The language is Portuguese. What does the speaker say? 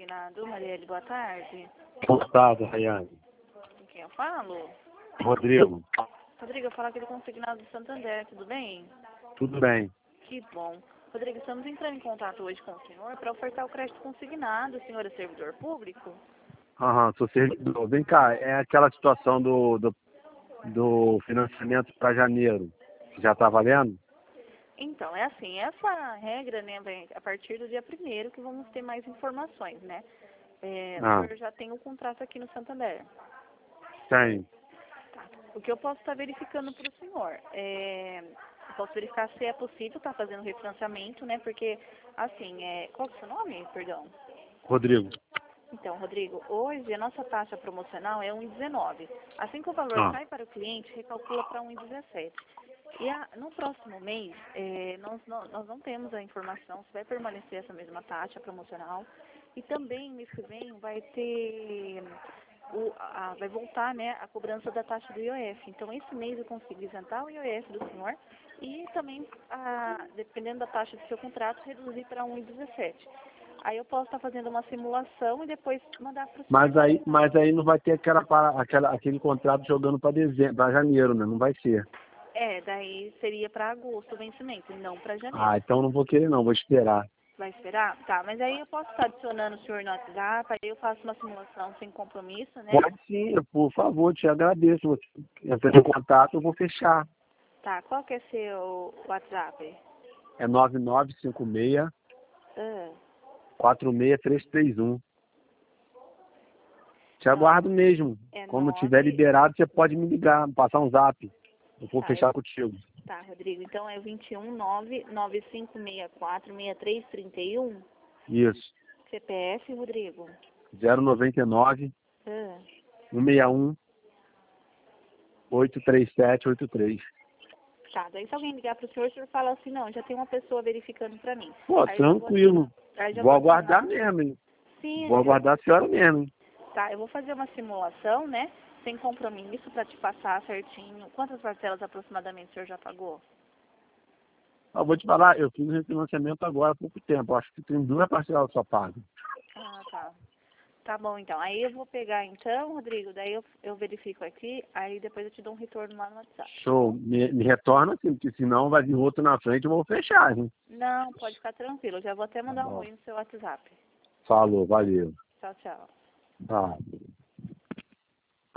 Consignado, Marielle, boa tarde. Boa tarde, Rayane. Com quem eu falo? Rodrigo, Rodrigo, eu falo aquele consignado do Santander, tudo bem? tudo bem? Que bom. Rodrigo, estamos entrando em contato hoje com o senhor para ofertar o crédito consignado. O senhor é servidor público? Aham, sou servidor. Vem cá, é aquela situação do financiamento para janeiro. Já está valendo? Então, é assim, essa regra, né, vem a partir do dia 1º que vamos ter mais informações, né? O senhor já tem o contrato aqui no Santander. Tem. Tá. O que eu posso estar verificando para o senhor? Eu posso verificar se é possível estar fazendo refinanciamento, né? Porque, assim, qual que é o seu nome, perdão? Rodrigo. Então, Rodrigo, hoje a nossa taxa promocional é 1,19. Assim que o valor sai para o cliente, recalcula para 1,17. E no próximo mês, nós não temos a informação se vai permanecer essa mesma taxa promocional. E também, mês que vem, vai ter... vai voltar, né, a cobrança da taxa do IOF. Então, esse mês eu consigo isentar o IOF do senhor e também, dependendo da taxa do seu contrato, reduzir para 1,17. Aí eu posso estar fazendo uma simulação e depois mandar para o senhor. Mas aí não vai ter aquele contrato jogando para dezembro, para janeiro, né? Não vai ser. Daí seria para agosto o vencimento, não para janeiro. Então não vou querer não, vou esperar. Vai esperar? Tá, mas aí eu posso estar adicionando o senhor no WhatsApp, aí eu faço uma simulação sem compromisso, né? Pode sim, por favor, te agradeço. Você entrar em contato, eu vou fechar. Tá, qual que é seu WhatsApp? É 9956 Ah, 46331. Te aguardo mesmo. Quando tiver 9... liberado, você pode me ligar, me passar um zap. Eu vou fechar contigo. Tá, Rodrigo. Então é 21995646331? Isso. CPF, Rodrigo? 099 161 83783. Tá, daí se alguém ligar pro senhor, o senhor fala assim, não, já tem uma pessoa verificando pra mim. Pô, Aí tranquilo. Vou aguardar mesmo, hein? Sim, Vou aguardar a senhora mesmo, hein? Tá, eu vou fazer uma simulação, né? Sem compromisso pra te passar certinho. Quantas parcelas aproximadamente o senhor já pagou? Eu vou te falar, eu fiz o refinanciamento agora há pouco tempo. Eu acho que tem 2 parcelas só pagas. Ah, tá. Tá bom, então. Aí eu vou pegar, então, Rodrigo, daí eu verifico aqui, aí depois eu te dou um retorno lá no WhatsApp. Show. Me retorna assim, porque senão vai vir outro na frente e eu vou fechar, hein? Não, pode ficar tranquilo. Eu já vou até mandar um bom. oi no seu WhatsApp. Falou, valeu. Tchau, tchau. Tá.